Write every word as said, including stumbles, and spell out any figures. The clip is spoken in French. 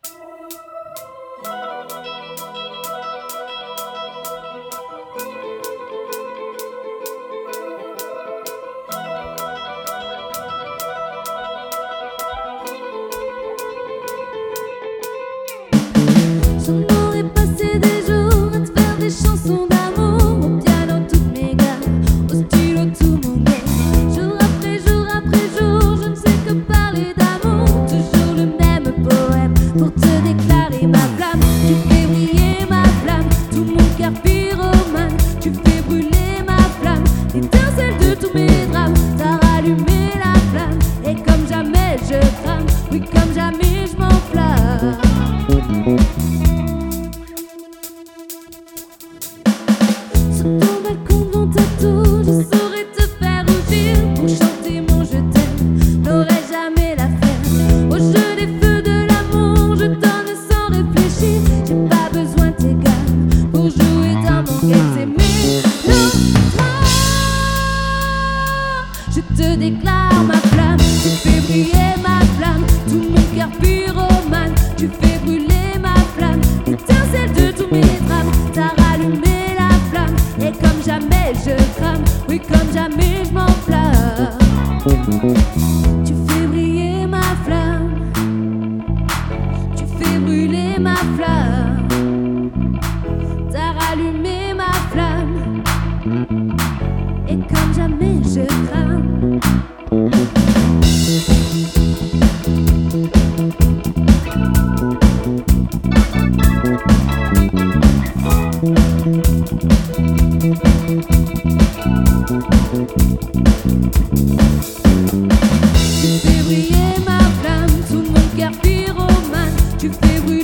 J'en aurais passé des jours à te faire des chansons d'amour, au piano toutes mes gammes, au stylo tout mon game. Jour après jour après jour, je ne sais que parler d'amour, toujours le même poème pour te déclarer ma flamme. Tu fais briller ma flamme, tout mon cœur pyromane. Tu fais brûler ma flamme, l'étincelle de tous mes drames. T'as rallumé la flamme, et comme jamais je crame, oui comme jamais je m'enflamme. Sur ton balcon devant ta tour, je saurais te faire rougir. Pour chanter mon je t'aime, n'aurais jamais la faire. Au jeu des feux de l'amour, je donne sans réfléchir. J'ai pas besoin de tes gammes pour jouer dans mon game. C'est mélodie. Je te déclare ma flamme, tu fais briller ma flamme, tout mon cœur pyromane. Tu fais brûler ma flamme, l'étincelle de tous mes drames. T'as rallumé la flamme, et comme jamais je crame, oui comme jamais je m'enflamme. Tu fais briller ma flamme, tu fais brûler ma flamme. T'as rallumé ma flamme, et comme jamais je crame. Tu fais briller ma flamme, tout mon cœur pyromane. Tu fais brûler